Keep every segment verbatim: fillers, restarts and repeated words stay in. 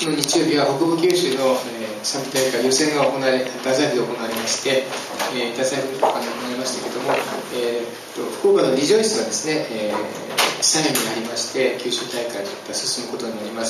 の日曜日は北部九州の、えー、賛美大会予選が行われ、太宰府で行われまして、えー、太宰府で行われましたけども、えー、と福岡のリジョイスがですね、えー、さんいになりまして、九州大会が進むことになります。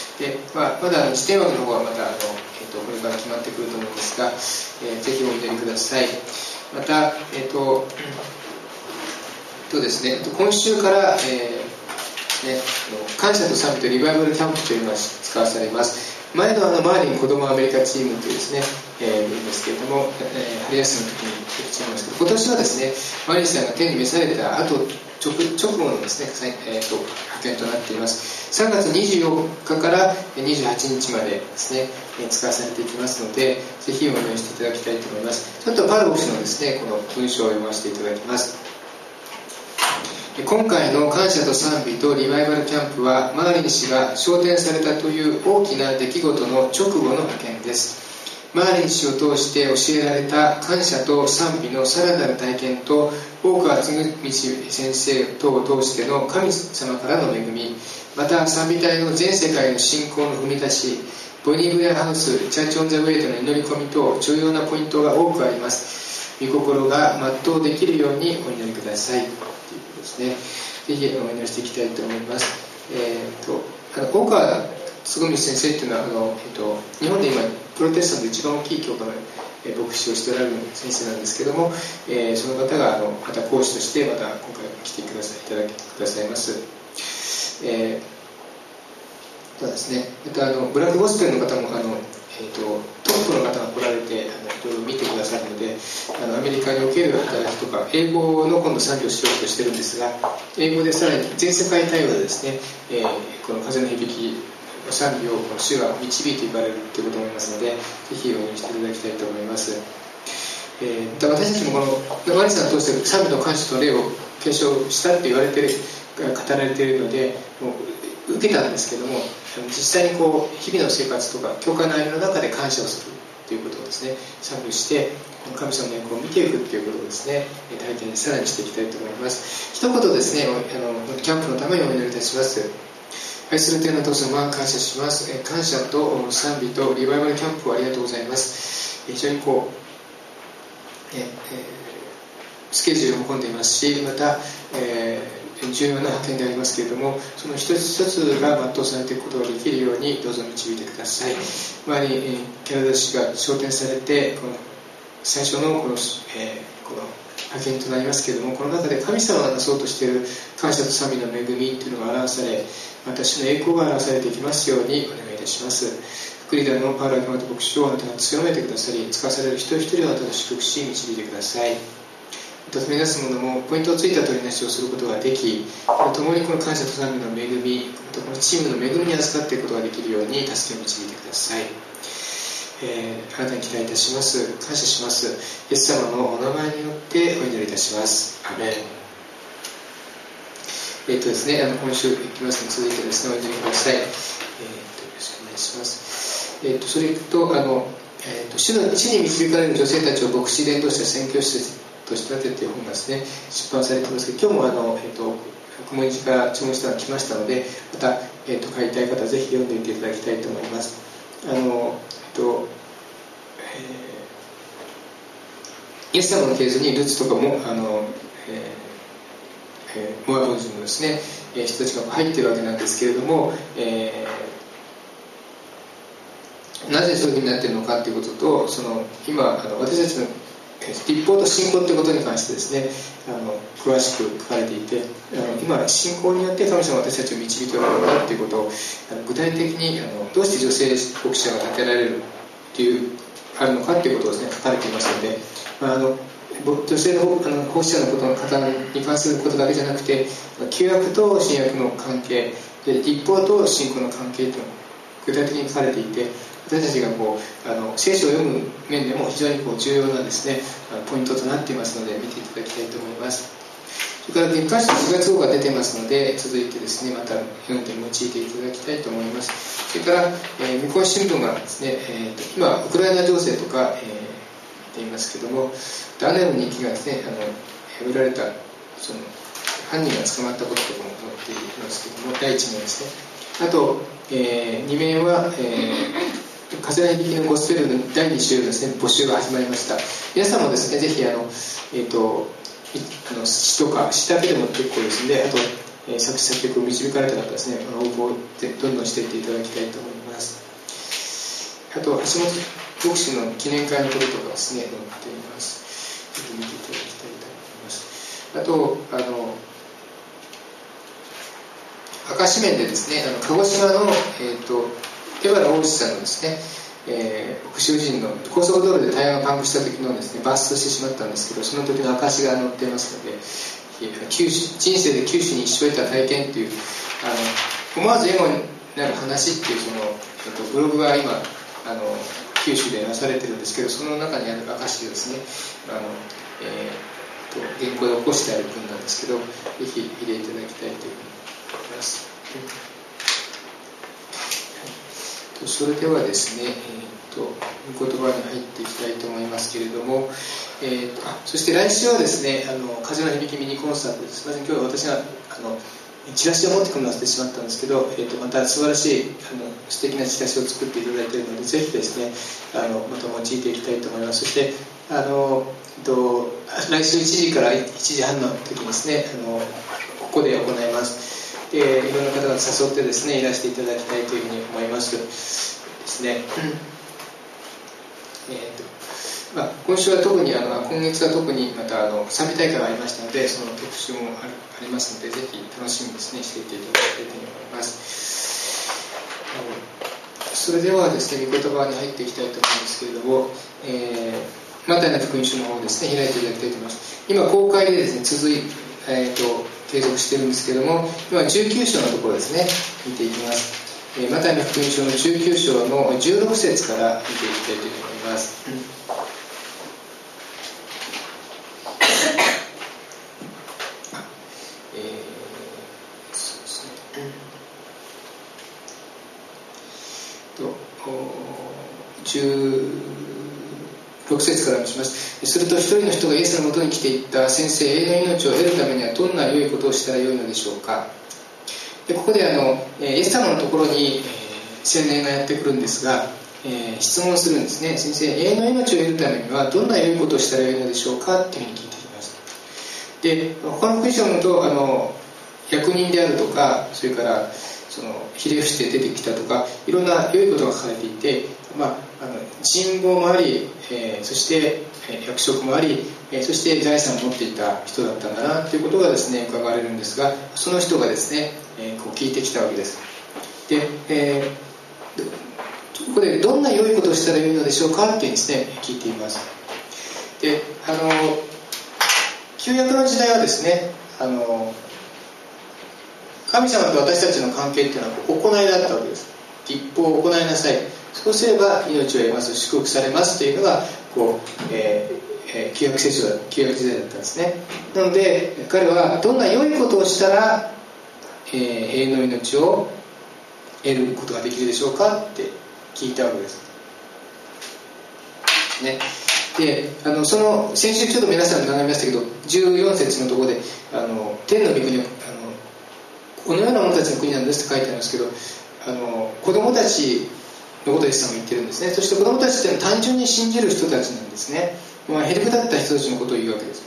で、まあ、まだ次点枠の方はまたあの、えー、とこれから決まってくると思うんですが、えー、ぜひお祈りください。また、えーととですね、今週から、えーね、感謝と賛美とリバイバルキャンプというのが使わされます。前のあのマーリン子供アメリカチームというですね、えー、言うんですけれども、えー、春休みの時にできちゃいますけど、今年はですね、マーリンさんが天に召された後、直, 直後のですね、えー、と派遣となっています。さんがつにじゅうよっかからにじゅうはちにちまでですね、えー、使わされていきますので、ぜひお願いしていただきたいと思います。ちょっとパル牧師のですね、この文章を読ませていただきます。今回の感謝と賛美とリバイバルキャンプはマーリン氏が昇天されたという大きな出来事の直後の派遣です。マーリン氏を通して教えられた感謝と賛美のさらなる体験と大川嗣道先生等を通しての神様からの恵み、また賛美隊の全世界の信仰の踏み出し、ボニー・ブレアハウス、チャーチ・オン・ザ・ウェイトの祈り込み等重要なポイントが多くあります。御心が全うできるようにお祈りくださいですね、ぜひお祈りしていきたいと思います。えー、とあの大川嗣道先生というのはあの、えー、と日本で今プロテスタントで一番大きい教科の、えー、牧師をしておられる先生なんですけども、えー、その方があのまた講師としてまた今回来てくださいいただきくださいます。えー、ただですね、またあのブラックゴスペルの方もあのえー、とトップの方が来られてあのいろいろ見てくださるので、あのアメリカにおける働きとか英語の今度賛美をしようとしてるんですが、英語でさらに全世界対応でですね、えー、この風の響きの賛美を主が導いていかれるということを思いますので、ぜひお願いしていただきたいと思います。えー、私たちもこのマリさんを通して賛美の感謝と礼を継承したって言われて語られているので、もう受けたんですけども、実際にこう日々の生活とか教会の歩みの中で感謝をするということをですね、賛美して神様の役を見ていくということをですね、体験さらにしていきたいと思います。一言ですね、あのキャンプのためにお祈りいたします。愛する天の父様、感謝します。感謝と賛美とリバイバルキャンプをありがとうございます。非常にこう、ええスケジュールも混んでいますし、また、えー、重要な派遣でありますけれども、その一つ一つが全うされていくことができるようにどうぞ導いてください。周り、えー、キャナダ氏が昇天されて、この最初のこの、えー、この派遣となりますけれども、この中で神様がなそうとしている感謝と賛美の恵みというのが表され、私の栄光が表されていきますようにお願いいたします。福利田のパウロ・アキマト牧師をあなたが強めてくださり、使わされる一人一人をあなたが祝福し導いてください。目指すものもポイントをついた取りなしをすることができ、共にこの感謝と賛美の恵み、またこのチームの恵みに預かっていくことができるように助けを導いてください。えー、あなたに期待いたします。感謝します。イエス様のお名前によってお祈りいたします。アメン。えーとですね、あの今週いきますので続いてですね、お祈りください。えーと、よろしくお願いします。えーと、それと、あの、えーと、主の地に導かれる女性たちを牧師伝道した宣教師として立てている本がですね、出版されていますけど、今日もあの、えーと、雲市から注文したのが来ましたので、また、えーと、買いたい方はぜひ読んでみていただきたいと思います。あの、えーとえー、イエス様の系図にルツとかも、あの、えーえー、モアブ人のですね、えー、人たちが入っているわけなんですけれども、えー、なぜそういうふうになっているのかということと、その今あの私たちの立法と信仰ということに関してですね、あの詳しく書かれていて、あの今信仰によって神様は私たちを導いておられるんだということをあの具体的にあのどうして女性牧師者が立てられるというあるのかということをですね書かれていますので、まあ、あの女性のあの奉仕者のことの方に関することだけじゃなくて、旧約と新約の関係で立法と信仰の関係というのが具体的に書かれていて、私たちがこうあの聖書を読む面でも非常にこう重要なですねポイントとなっていますので見ていただきたいと思います。それから月刊誌のしがつ号が出てますので、続いてですねまた読んで用いていただきたいと思います。それから、えー、三越新聞がですね、えー、と今ウクライナ情勢とか、えー、言いますけども、ダネルの日記がですねあの破られたその、 犯人が捕まったこととかも載っていますけども、だいいちめいですね。あと、えー、にめいは、えー、風の響きのゴスペルのだいに週ですね、募集が始まりました。皆さんもですね、ぜひあの、えーと、あの詩とか詩だけでも結構ですので、あと、えー、作詞作曲を導かれた方ですね、応募をどんどんしていっていただきたいと思います。あと、橋本牧師の記念会のこととかですね、載っています。ぜひ見ていただきたいと思います。あと、あの、赤紙面でですね、あの鹿児島の、えーと、江原大石さんのですね、えー、福祉人の高速道路でタイヤがパンクした時のですね、バーストしてしまったんですけど、その時の証が載っていますので、九州人生で九州に一生得た体験という、あの思わず笑顔になる話っていうその、えーと、ブログが今あの九州でなされてるんですけど、その中にある証でですね、あの、えーと、原稿で起こしてある文なんですけど、ぜひ入れていただきたいというふうに思います。うん、それではですね、えーと、御言葉に入っていきたいと思いますけれども、えーと、あそして来週はですね、あの風の響きミニコンサートです。すみません、今日は私があのチラシを持ってくるのを忘れてしまったんですけど、えーと、また素晴らしいあの素敵なチラシを作っていただいているので、ぜひですね、あのまた用いていきたいと思います。そしてあの、えーと、来週いちじからいちじはんの時にですね、あのここで行います。で、いろんな方が誘ってですね、いらしていただきたいというふうに思いますですね。えーとまあ、今週は特にあの今月は特にまたあの賛美大会がありましたので、その特集もありますので、ぜひ楽しみにですねしていていただきたいと思います。それではですね、御言葉に入っていきたいと思うんですけれども、えー、マタイの福音書の方をですね開いていただきたいと思います。今公開でですね続い、えー、と継続しているんですけれども、今じゅうきゅう章のところですね見ていきます。えー、マタイの福音書のじゅうきゅう章のじゅうろく節から見ていきたいと思います。じゅうろく節から見します。すると一人の人がイエスのもとに来ていった。先生、永遠の命を得るためにはどんな良いことをしたら良いのでしょうか。でここであのイエス様のところに、えー、青年がやってくるんですが、えー、質問するんですね。先生、永遠の命を得るためにはどんな良いことをしたら良いのでしょうかっていうふうに聞いてきます。で他の福音書を読むとあの役人であるとか、それからそのひれ伏して出てきたとか、いろんな良いことが書かれていて、まあ、あの人望もあり、えー、そして、えー、役職もあり、えー、そして財産を持っていた人だったんだなということがですね伺われるんですが、その人がですね、えー、こう聞いてきたわけです。で、えー、ここでどんな良いことをしたら良いのでしょうかってですね聞いています。で、あの旧約の時代はですね、あの神様と私たちの関係っていうのは行いだったわけです。立法を行いなさい、そうすれば命を得ます、祝福されますというのがこう、えーえー、旧約聖書だ旧約時代だったんですね。なので彼はどんな良いことをしたら、えー、永遠の命を得ることができるでしょうかって聞いたわけですね。であのその先週ちょっと皆さん学びましたけど、じゅうよん節のところであの天の御国をこのような者たちの国なんですって書いてあるんですけど、あの子供たちのことをイエス様が言ってるんですね。そして子供たちっていうのは単純に信じる人たちなんですね。まあ、へりくだった人たちのことを言うわけです。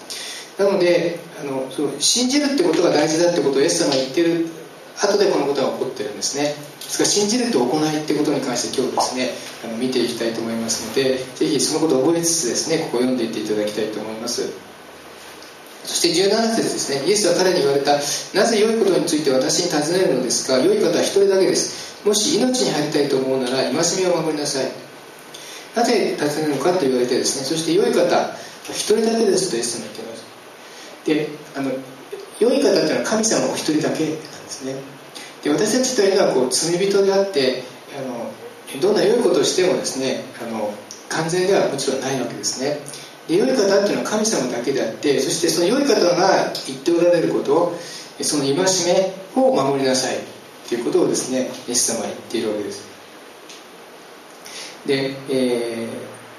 なのであのその信じるってことが大事だってことをイエス様が言ってる後でこのことが起こってるんですね。ですから信じると行いってことに関して今日ですねあの見ていきたいと思いますので、ぜひそのことを覚えつつですねここを読んでいっていただきたいと思います。そしてじゅうなな節ですね。イエスは彼に言われた。なぜ良いことについて私に尋ねるのですか。良い方は一人だけです。もし命に入りたいと思うなら戒めを守りなさい。なぜ尋ねるのかと言われてですね、そして良い方は一人だけですとイエス様が言っています。で、あの良い方というのは神様お一人だけなんですね。で、私たちというのはこう罪人であって、あのどんな良いことをしてもですね、あの完全ではもちろんないわけですね。で、良い方っていうのは神様だけであって、そしてその良い方が言っておられることを、その戒めを守りなさいということをですねイエス様は言っているわけです。で、え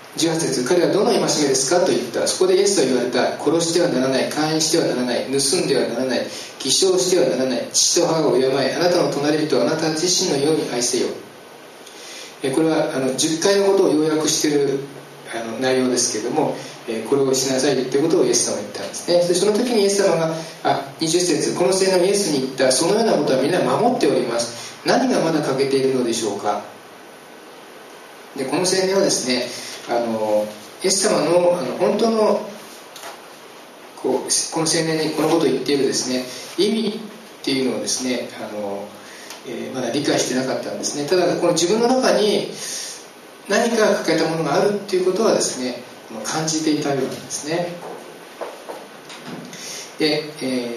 じゅうはち節、彼はどの戒めですかと言った。そこでイエスは言われた。殺してはならない、姦淫してはならない、盗んではならない、偽証してはならない、父と母を敬い、あなたの隣人をあなた自身のように愛せよ。これはあのじゅっかいのことを要約しているあの内容ですけれども、これをしなさいということをイエス様が言ったんですね。そしてその時にイエス様があにじゅっ節、この青年はイエスに言った。そのようなことはみんな守っております。何がまだ欠けているのでしょうか。でこの青年はですね、あのイエス様 の, あの本当のこうこの青年にこのことを言っているですね意味っていうのをですねあの、えー、まだ理解してなかったんですね。ただこの自分の中に何か欠けたものがあるっていうことはですね感じていたようなんですね。で、え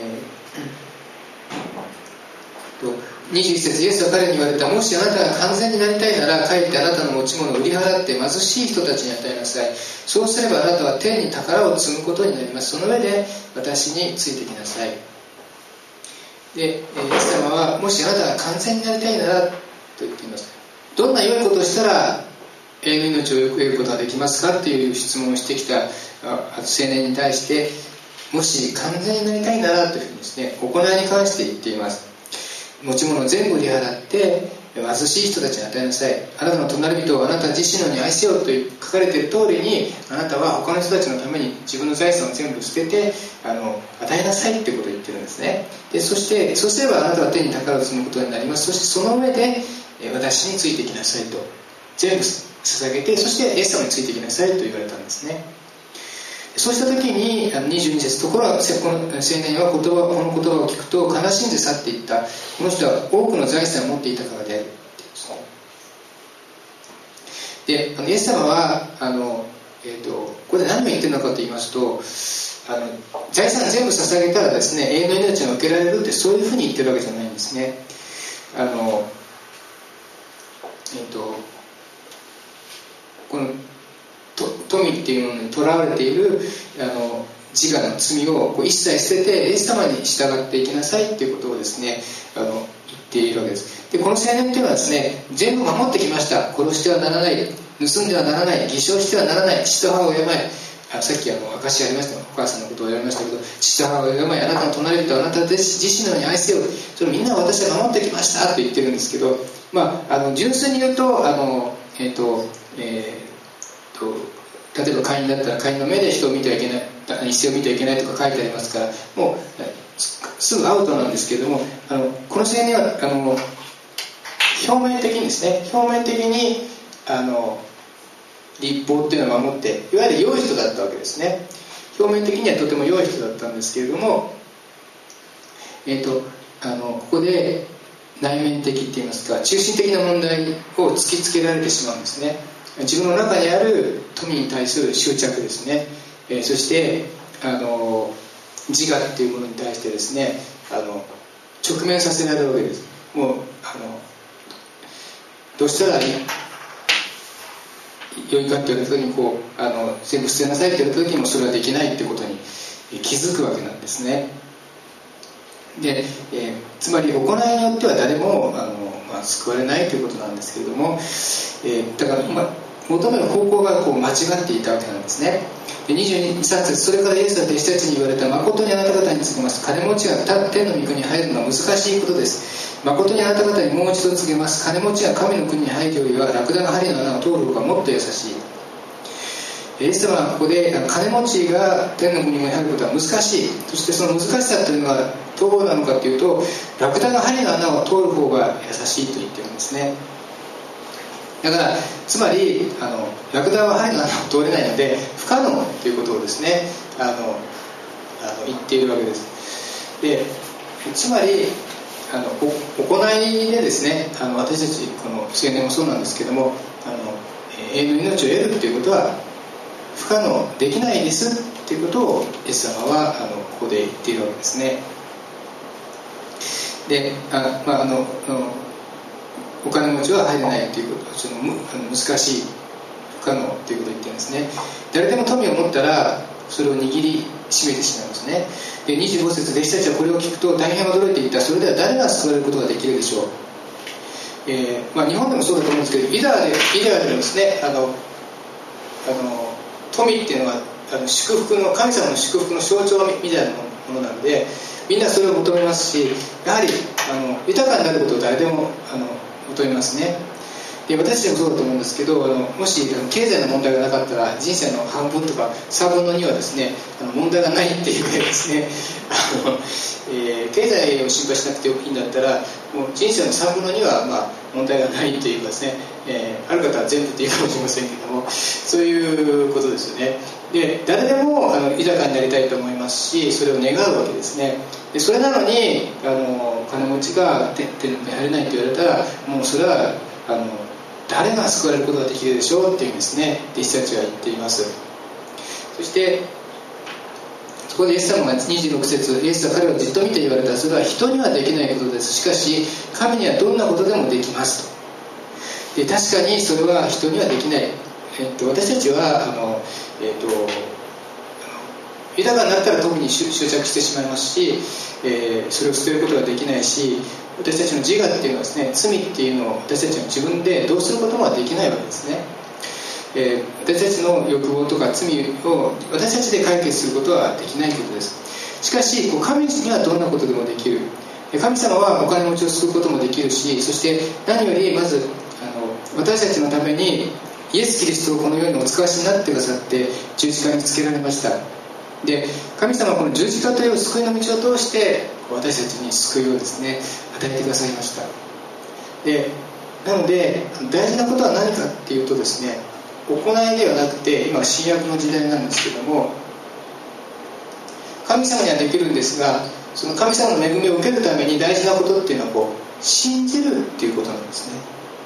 ー、とにじゅういち節、イエスは彼に言われた。もしあなたが完全になりたいなら、帰ってあなたの持ち物を売り払って貧しい人たちに与えなさい。そうすればあなたは天に宝を積むことになります。その上で私についてきなさい。で、イエス様はもしあなたが完全になりたいならと言っています。どんな良いことをしたら永遠の命をよく得ることができますかっていう質問をしてきた青年に対して、もし完全になりたいならというふうにですね、行いに関して言っています。持ち物を全部売り払って貧しい人たちに与えなさい。あなたの隣人をあなた自身のように愛せよと書かれている通りに、あなたは他の人たちのために自分の財産を全部捨ててあの与えなさいということを言ってるんですね。でそしてそうすればあなたは天に宝を積むことになります。そしてその上で私についてきなさいと全部捧げて、そしてイエス様についてきなさいと言われたんですね。そうした時ににじゅうに節、ところがこの青年は言葉この言葉を聞くと悲しんで去っていった。この人は多くの財産を持っていたからである。でイエス様はあの、えー、とここで何を言ってるのかと言いますと、あの財産全部捧げたらですね永遠の命が受けられるって、そういうふうに言ってるわけじゃないんですね。あのえっ、ー、とこの富っていうものにとらわれているあの自我の罪をこう一切捨ててイエス様に従っていきなさいっていうことをですねあの言っているわけです。でこの青年っていうのはですね全部守ってきました。殺してはならない、盗んではならない、偽証してはならない、父と母を敬い、あさっきあの証ありましたお母さんのことを言われましたけど、父と母を敬い、あなたの隣人をあなた自身のように愛せよ、それみんな私は守ってきましたと言ってるんですけど、まあ、あの純粋に言うとあのえっ、ー、とえー例えば会員だったら会員の目で人を見てはいけない、一世を見てはいけないとか書いてありますから、もうすぐアウトなんですけれども、あのこの青年はあの表面的にですね表面的にあの律法っていうのを守って、いわゆる良い人だったわけですね。表面的にはとても良い人だったんですけれども、えーとあのここで内面的っていいますか中心的な問題を突きつけられてしまうんですね。自分の中にある富に対する執着ですね、えー、そしてあの自我っていうものに対してですねあの直面させられるわけです。もうあのどうしたらいい良いかって言われた時にこうあの全部捨てなさいって言われた時にもそれはできないってことに気づくわけなんですね。で、えー、つまり行いによっては誰もあの、まあ、救われないということなんですけれども、えー、だから、まあ、求める方向がこう間違っていたわけなんですね。でにじゅうに、さん節、それからイエスは弟子たちに言われた。誠にあなた方に告げます。金持ちが天の御国に入るのは難しいことです。誠にあなた方にもう一度告げます。金持ちが神の国に入るよりはラクダが針の穴を通る方がもっと優しい。イエス様はここで金持ちが天の国に入ることは難しい。そしてその難しさというのはどうなのかというと、ラクダが針の穴を通る方が優しいと言ってるんですね。だからつまりあのラクダは針の穴を通れないので不可能ということをですねあのあの言っているわけです。でつまりあの行いでですねあの私たちこの青年もそうなんですけどもあの永遠の命を得るということは不可能できないですということをイエス様はあのここで言っているわけですね。であ、まあ、あのお金持ちは入れないということはその難しい不可能ということを言ってるんですね。誰でも富を持ったらそれを握りしめてしまいますね。でにじゅうご節、弟子たちはこれを聞くと大変驚いていった。それでは誰が救われることができるでしょう。えーまあ、日本でもそうだと思うんですけど、ユダヤでユダヤでもですねあのあの富っていうのはあの祝福の神様の祝福の象徴みたいなものなので、みんなそれを求めますし、やはりあの豊かになることを誰でもあの求めますね。で私たちもそうだと思うんですけど、あのもし経済の問題がなかったら人生の半分とかさんぶんのにはですね、あの問題がないっていうぐらいですね、あの、えー、経済を心配しなくていいんだったらもう人生のさんぶんのには、まあ、問題がないというかですね、えー、ある方は全部というかもしれませんけども、そういうことですよね。で誰でもあの豊かになりたいと思いますし、それを願うわけですね。でそれなのにあの金持ちが手に入れないと言われたら、もうそれはあの誰が救われることができるでしょうっていうんですね、弟子たちは言っています。そしてそこでイエス様がにじゅうろく節、イエスは彼をじっと見て言われた。それは人にはできないことです。しかし神にはどんなことでもできますと。で確かにそれは人にはできない、えっと、私たちはあの、えっと、豊かになったら特に執着してしまいますし、えー、それを捨てることができないし、私たちの自我っていうのはですね、罪っていうのを私たちは自分でどうすることもできないわけですね。えー、私たちの欲望とか罪を私たちで解決することはできないことです。しかし神にはどんなことでもできる。神様はお金持ちを救うこともできるし、そして何よりまずあの私たちのためにイエス・キリストをこの世にお使わしになってくださって十字架につけられました。で神様はこの十字架という救いの道を通して私たちに救いをですね与えてくださいました。でなので大事なことは何かっていうとですね、行いではなくて、今新約の時代なんですけども、神様にはできるんですが、その神様の恵みを受けるために大事なことっていうのはこう信じるっていうことなんですね。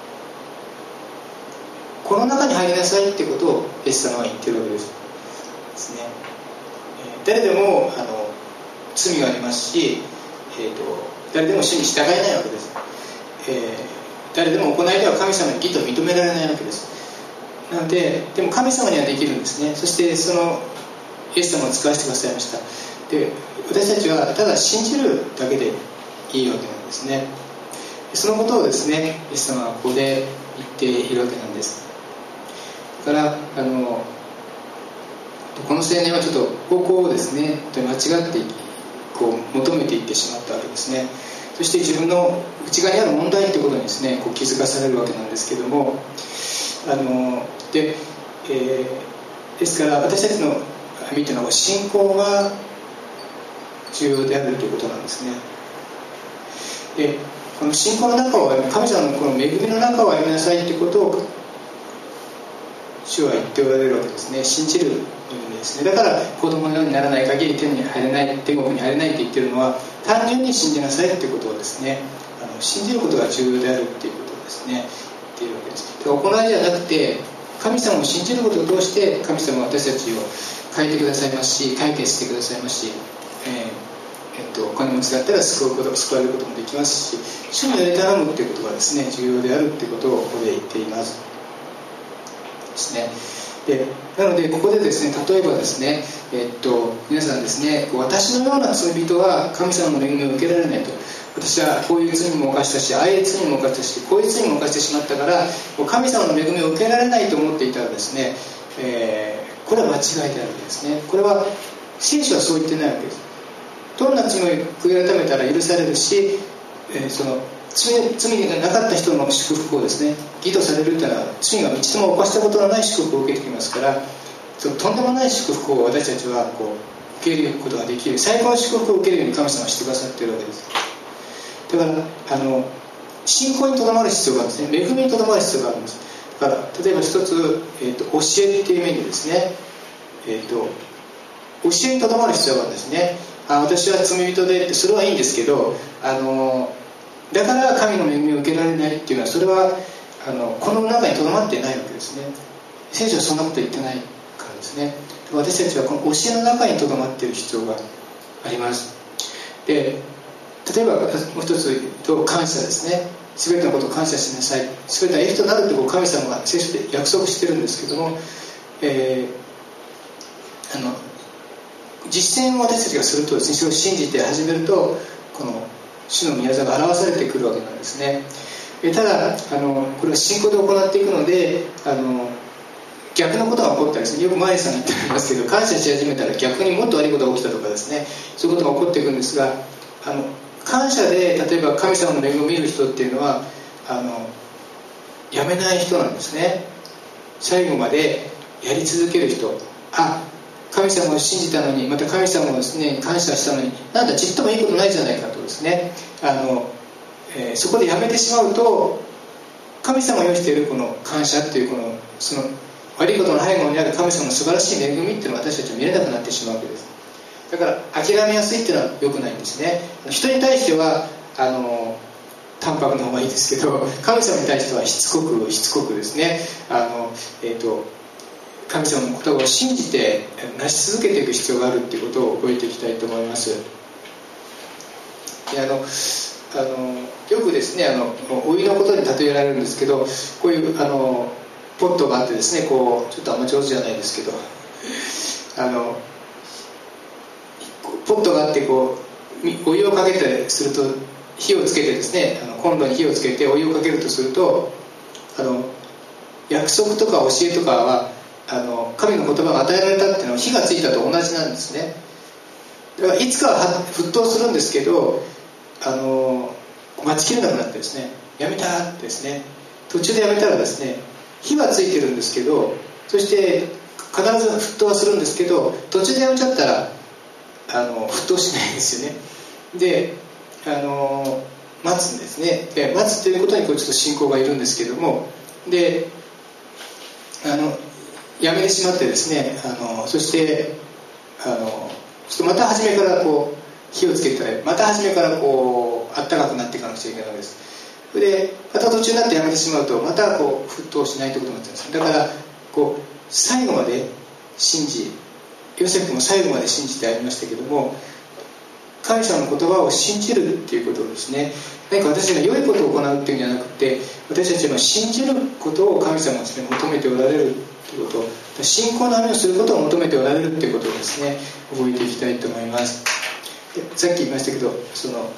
この中に入りなさいっていうことをイエス様は言ってるわけですですね。誰でもあの罪がありますし、えーと、誰でも主に従えないわけです。えー、誰でも行いでは神様に義と認められないわけです。なので、でも神様にはできるんですね。そしてそのイエス様を使わせてくださいました。で、私たちはただ信じるだけでいいわけなんですね。そのことをですね、イエス様はここで言っているわけなんです。だからあのこの青年はちょっと方向をですね間違ってこう求めていってしまったわけですね。そして自分の内側にある問題ということにですねこう気づかされるわけなんですけども、あので、えー、ですから私たちの見てるのは信仰が重要であるということなんですね。でこの信仰の中を神様のこの恵みの中を歩みなさいということを主は言っておられるわけですね。信じる意味ですね。だから子供のようにならない限り天に入れない、天国に入れないと言っているのは、単純に信じなさいということをですね、あの信じることが重要であるということをですね言っているわけです。だから行いではなくて、神様を信じることを通して神様は私たちを変えてくださいますし、解決してくださいますし、えーえっと、お金持ちだったら救うこと救われることもできますし、主により頼むということがですね重要であるということをここで言っていますですね。でなのでここでですね、例えばですね、えっと、皆さんですね、私のような罪人は神様の恵みを受けられないと、私はこういう罪も犯したし、ああいう罪も犯したし、こういう罪も犯してしまったから神様の恵みを受けられないと思っていたらですね、えー、これは間違いであるんですね。これは聖書はそう言ってないわけです。どんな罪を悔い改めたら許されるし、えー、その罪, 罪がなかった人の祝福をですね義とされるというのは、罪が一度も犯したことのない祝福を受けてきますから、そのとんでもない祝福を私たちはこう受けることができる、最高の祝福を受けるように神様はしてくださっているわけです。だからあの信仰にとどまる必要があるんですね。恵みにとどまる必要があるんです。だから例えば一つ、えー、と教えっていう面でですね、えー、と教えにとどまる必要があるんですね。あ私は罪人でって、それはいいんですけど、あのだから神の恵みを受けられないっていうのは、それはあのこの中にとどまっていないわけですね。聖書はそんなこと言ってないからですね。私たちはこの教えの中にとどまっている必要があります。で例えばもう一つ言うと感謝ですね。全てのことを感謝しなさい、全ては益となると神様が聖書で約束してるんですけども、えー、あの実践を私たちがするとですね、それを信じて始めるとこの主の御業が表されてくるわけなんですね。えただあのこれは信仰で行っていくので、あの逆のことが起こったりですね、よくマリさんが言ってありますけど、感謝し始めたら逆にもっと悪いことが起きたとかですね、そういうことが起こっていくんですが、あの感謝で例えば神様の恵みを見る人っていうのはあのやめない人なんですね。最後までやり続ける人、あ、神様を信じたのに、また神様をですね感謝したのに、なんだちっともいいことないじゃないかとですね、あの、えー、そこでやめてしまうと、神様が用意しているこの感謝っていうこのその悪いことの背後にある神様の素晴らしい恵みっていうのは私たちは見れなくなってしまうわけです。だから諦めやすいっていうのは良くないんですね。人に対してはあの淡白な方がいいですけど、神様に対してはしつこくしつこくですね、あの、えーと、神様の言葉を信じて成し続けていく必要があるっていうことを覚えていきたいと思います。であのあのよくですね、あのお湯のことに例えられるんですけど、こういうあのポットがあってですね、こうちょっとあんま上手じゃないですけど、あのポットがあってこうお湯をかけたりすると、火をつけてですね、あのコンロに火をつけてお湯をかけるとすると、あの約束とか教えとかはあの神の言葉が与えられたっていうのは火がついたと同じなんですね。だからいつかは沸騰するんですけど、あの待ちきれなくなってですね、やめたってですね、途中でやめたらですね、火はついてるんですけど、そして必ず沸騰はするんですけど、途中でやめちゃったらあの沸騰しないんですよね。であの待つんですね。で待つということにこうちょっと信仰がいるんですけども、であのやめてしまってですね、あのそしてあのまた初めからこう火をつけたら、また初めからこうあったかくなっていかなくちゃいけないわけです。それでまた途中になってやめてしまうと、またこう沸騰しないということになってます。だからこう最後まで信じ、ヨセフも最後まで信じてありましたけども、神様の言葉を信じるっていうことですね。何か私たちが良いことを行うっていうんじゃなくて、私たちは信じることを神様がですね求めておられるということ、信仰の歩みをすることを求めておられるということをですね覚えていきたいと思います。でさっき言いましたけど、その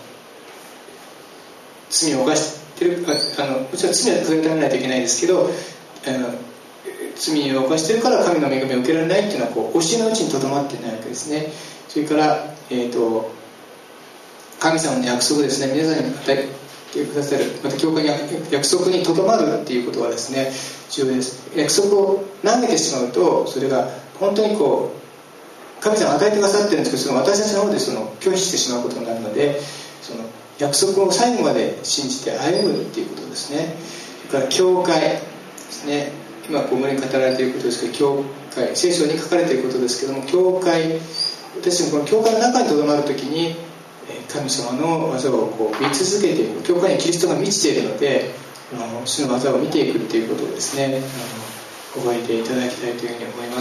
罪を犯してる、あのもちろん罪は悔い改めないといけないですけど、あの罪を犯してるから神の恵みを受けられないっていうのはこう教えのうちにとどまっていないわけですね。それから、えーと神様の約束ですね、皆さんに与えてくださる、また教会に約束にとどまるっていうことはですね重要です。約束を投げてしまうと、それが本当にこう神様が与えてくださってるんですけど、その私たちの方でその拒否してしまうことになるので、その約束を最後まで信じて歩むっていうことですね。それから教会ですね、今こう胸に語られていることですけど、教会、聖書に書かれていることですけども、教会、私もこの教会の中にとどまるときに神様の技をこう見続けていく、教会にキリストが満ちているので、あの主の技を見ていくっていうことをですね、あの覚えていただきたいというふうに思います。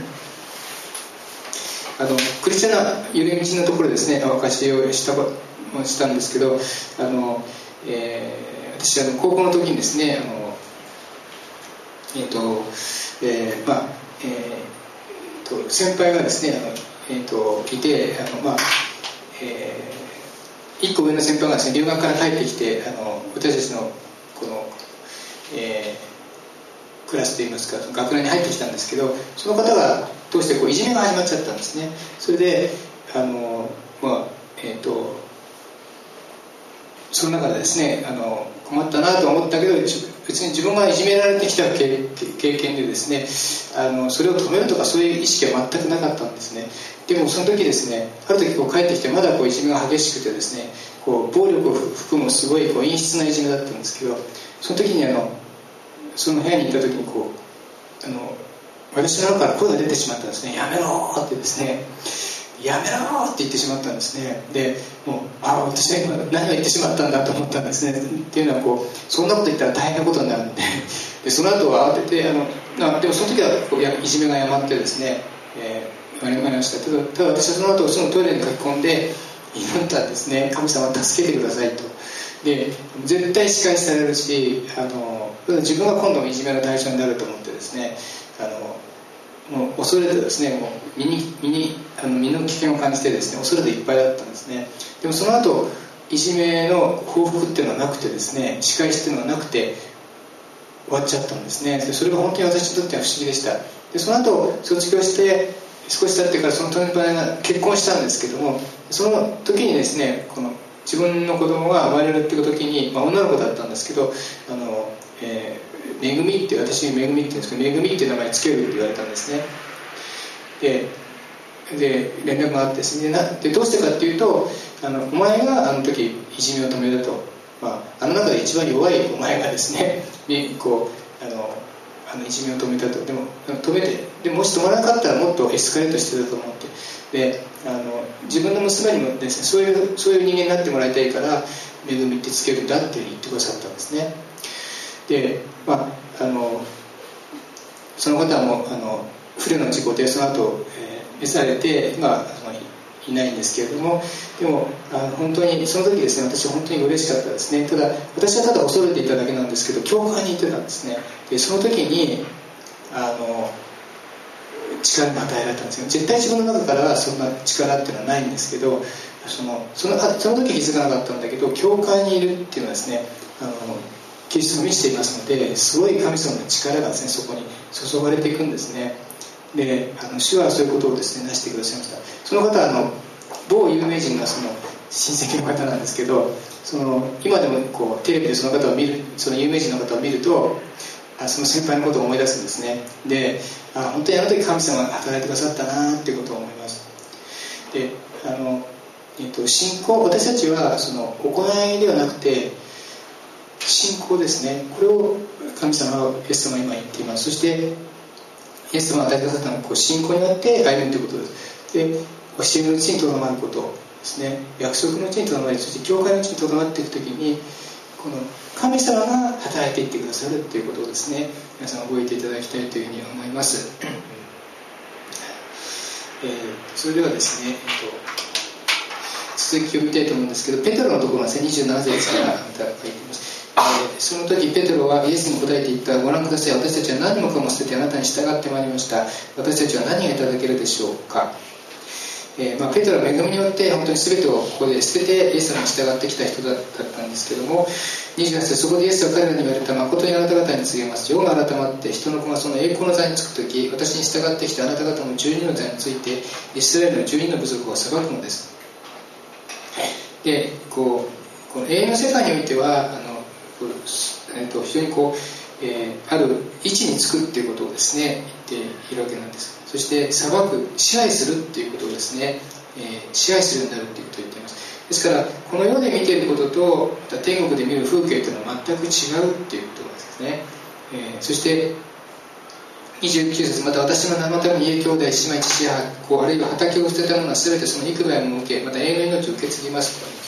あのクリスチャンな揺れ道のところですね、お貸しをしたしたんですけど、あの、えー、私あの高校の時にですね、あのえっ、ー、と、えー、まあ、えー、と先輩がですね、あのえっ、ー、といて、あのまあ。えー、いっこ上の先輩がですね留学から帰ってきて、あの私たちのこの、えー、クラスといいますか学年に入ってきたんですけど、その方がどうしてこういじめが始まっちゃったんですね。それであの、まあえー、とその中でですね、あの困ったなと思ったけど、別に自分がいじめられてきた経験でですね、あのそれを止めるとかそういう意識は全くなかったんですね。でもその時ですね、ある時こう帰ってきてまだこういじめが激しくてですね、こう暴力を含むすごいこう陰湿ないじめだったんですけど、その時にあのその部屋にいた時にこうあの私の中から声が出てしまったんですね。やめろってですね、やめろって言ってしまったんですね。でもうあ私は今何を言ってしまったんだと思ったんですね。っていうのはこうそんなこと言ったら大変なことになるので、でその後は慌ててあのなでもその時はこういじめがやまってですね、えーありました。ただ、ただ私はその後すぐトイレに書き込んで祈ったんですね。神様助けてくださいと。で絶対仕返しされるし、あの自分が今度もいじめの対象になると思ってですね、あのもう恐れてですね、もう身に身にあの身の危険を感じてですね、恐れていっぱいだったんですね。でもその後いじめの報復っていうのはなくてですね、仕返しっていうのはなくて、 終わっちゃったんですね。でそれが本当に私にとっては不思議でした。でその後卒業して少し経ってからその年配が結婚したんですけども、その時にですね、この自分の子供が生まれるっていう時に、まあ、女の子だったんですけど、あの、えー、めぐみって、私めぐみって言うんですけど、めぐみっていう名前つけるって言われたんですね。でで連絡があってですね、なでどうしてかっていうと、あのお前があの時いじめを止めたと、まあ、あの中で一番弱いお前がですね、こうあのあのいじめを止めたと。でも止めて、でもし止まらなかったらもっとエスカレートしてたと思って、であの自分の娘にもですね、そういうそういう人間になってもらいたいからめぐみってつけるんだって言ってくださったんですね。で、まあ、あのその方はもうあの不慮の事故でその後、えー召されて今あのいないんですけれども、でもあの本当にその時ですね、私は本当に嬉しかったですね。ただ私はただ恐れていただけなんですけど、教会に行ってたんですね。でその時にあの力が与えられたんですよ。絶対自分の中からはそんな力っていうのはないんですけど、そのそのその時気づかなかったんだけど、教会にいるっていうのはですね、あのキリストが見せていますので、すごい神様の力がですね、そこに注がれていくんですね。であの主はそういうことをですね、なしてくださいました。その方はあの某有名人がその親戚の方なんですけど、その今でもこうテレビでその方を見る、その有名人の方を見ると、あその先輩のことを思い出すんですね。であ本当にあの時神様が働いてくださったなっていうことを思います。であの、えっと、信仰、私たちはその行いではなくて信仰ですね、これを神様はイエス様は今言っています。そしてイエス様が与えてくださったのはこう信仰によって歩むということです。で教えのうちにとどまることですね、約束のうちにとどまり、そして教会のうちにとどまっていくときに、この神様が働いていってくださるということをですね、皆さん覚えていただきたいというふうに思います。えー、それではですね、えっと、続きを見たいと思うんですけど、ペテロのところがにじゅうなな節からまた書いています。その時ペテロはイエスに答えて言った。ご覧ください、私たちは何もかも捨ててあなたに従ってまいりました。私たちは何がいただけるでしょうか。えーまあ、ペテロは恵みによって本当に全てをここで捨ててイエス様に従ってきた人だったんですけども、にじゅうはち節、そこでイエスは彼らに言われた。誠にあなた方に告げます。世が改まって人の子がその栄光の座につく時、私に従ってきたあなた方もじゅうにの座についてイスラエルのじゅうにの部族を裁くのです。でこうこの永遠の世界においてはあのえー、と非常にこう、えー、ある位置につくっていうことをですね言っているわけなんです。そして裁く、支配するっていうことをですね、えー、支配するようになるっていうことを言っています。ですからこの世で見ていることとまた天国で見る風景というのは全く違うっていうことなんですね。えー、そしてにじゅうきゅう節、また私の名のために家兄弟姉妹父や子あるいは畑を捨てた者は全てその幾倍も受け、また永遠の命を受け継ぎますとあります。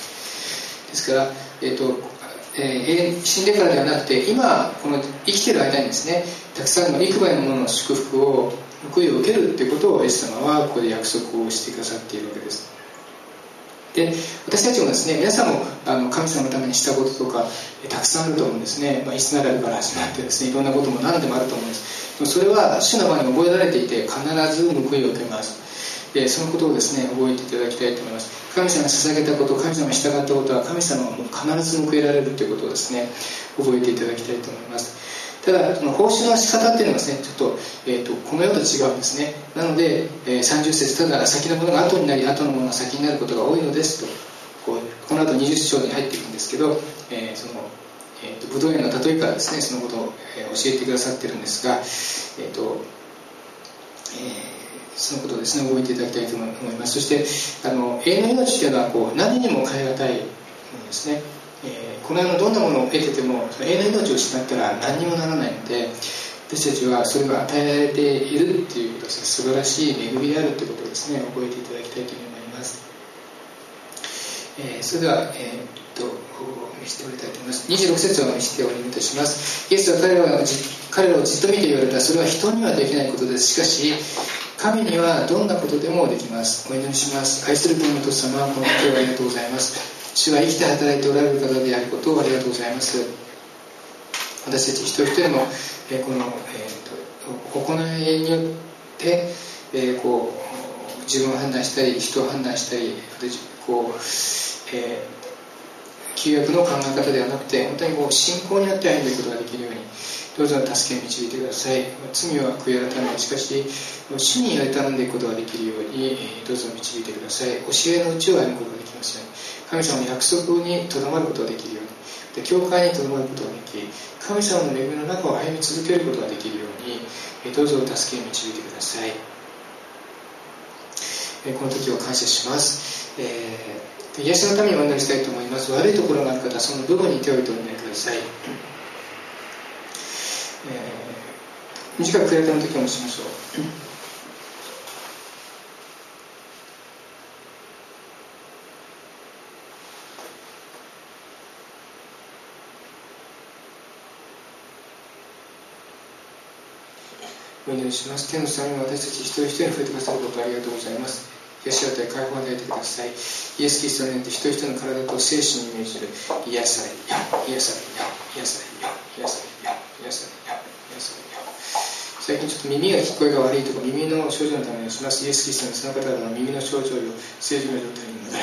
ですから、えーとえー、死んでからではなくて今この生きている間にですね、たくさんの幾倍のものの祝福を報いを受けるということをイエス様はここで約束をしてくださっているわけです。で私たちもですね、皆さんもあの神様のためにしたこととかたくさんあると思うんですね。まあ、イスラエルから始まってですね、いろんなことも何でもあると思うんです。でもそれは主の前に覚えられていて必ず報いを受けます。でそのことをですね覚えていただきたいと思います。神様に捧げたこと、神様に従ったことは神様はもう必ず報いられるということをですね覚えていただきたいと思います。ただその報酬の仕方っていうのはですねちょっと、えー、とこの世と違うんですね。なので、えー、さんじゅう節、ただ先のものが後になり後のものが先になることが多いのですと、こうこの後にじゅっ章に入っていくんですけど、えー、そのえー、とブドウ園の例えからですねそのことを、えー、教えてくださっているんですが、えーとえーそのことをですね覚えていただきたいと思います。そしてあの永遠の命というのはこう何にも変え難いものですね。えー、この世のどんなものを得てても永遠の命を失ったら何にもならないので、私たちはそれが与えられているということですね、素晴らしい恵みであるということをですね覚えていただきたいと思います。えー、それでは、えー、っと見せておりたいと思います。にじゅうろく節を見せてお願いいたします。イエスは彼らをじ彼らをじっと見て言われた。それは人にはできないことです。しかし神にはどんなことでもできます。お祈りします。愛する天のお父様、このことをありがとうございます。主は生きて働いておられる方であることをありがとうございます。私たち一人一人の、えー、この、えー、と行いによって、えー、こう自分を判断したり人を判断したりこう、えー、旧約の考え方ではなくて本当にこう信仰によって歩んでいくことができるようにどうぞ助け導いてください。罪は悔い改め、しかし主に頼んでいくことができるようにどうぞ導いてください。教えのうちを歩むことができますように、神様の約束にとどまることができるように、で教会にとどまることができ、神様の恵みの中を歩み続けることができるようにどうぞ助け導いてください。この時を感謝します。えー、癒しのためにお祈りしたいと思います。悪いところがある方はその部分に手を置いてお祈りください。えー、短く悔い改めの時をもしましょう。お祈りします。天の下に私たち一人一人に触れてくださることをありがとうございます。癒しを与え解放を与えてください。イエス・キリストによって一人一人の体と精神に命じる癒されよ、癒されよ、癒されよ、癒されよ、癒されよ、癒されよ。最近ちょっと耳が聞こえが悪いとか耳の症状のためにします。イエス・キリストのその方々の耳の症状を正常な状態に戻れ。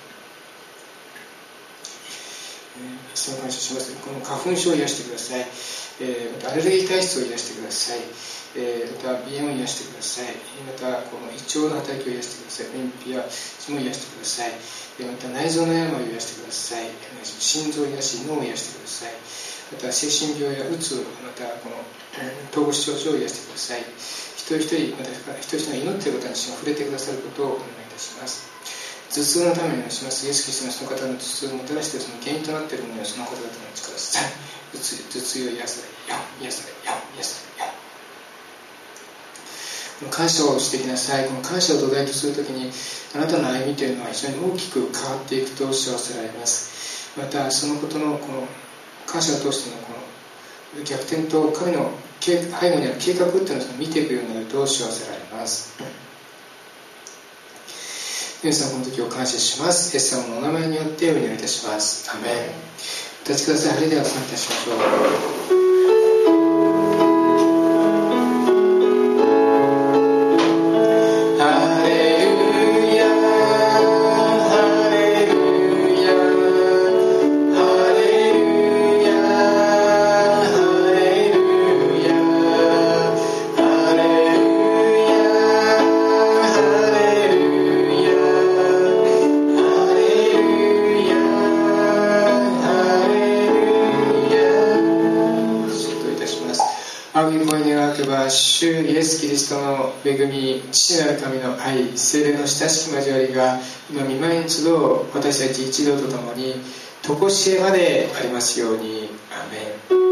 その感謝します。この花粉症を癒してください。えー、またアレルギー体質を癒してください。えー、また鼻炎を癒してください。またこの胃腸の働きを癒してください。便秘や血も癒してください。えー、また内臓の病を癒してください。心臓を癒し脳を癒してください。また精神病やうつ、またこの統合失調症を癒してください。一人一人、また一人一人が祈っている方に触れてくださることをお願いいたします。頭痛のためにお願いします。イエス・キリストがその方の頭痛をもたらしているその原因となっているものをその方々の力さい。頭痛、頭痛を癒されよ、癒されよ、癒されよ。この感謝をしてきなさい。この感謝を土台とするときにあなたの歩みというのは非常に大きく変わっていくと知らせられます。またそのことのこの感謝を通してのこの逆転と神の背後にある計画というのを見ていくようになると知らせられます。皆さんこの時を感謝します。イエス様のお名前によってお祈りいたします。アメン。お立ちください。それでは賛美いたしましょう。主イエス・キリストの恵み、父なる神の愛、聖霊の親しき交わりが今御前に集う私たち一同とともに常しえまでありますように。アメン。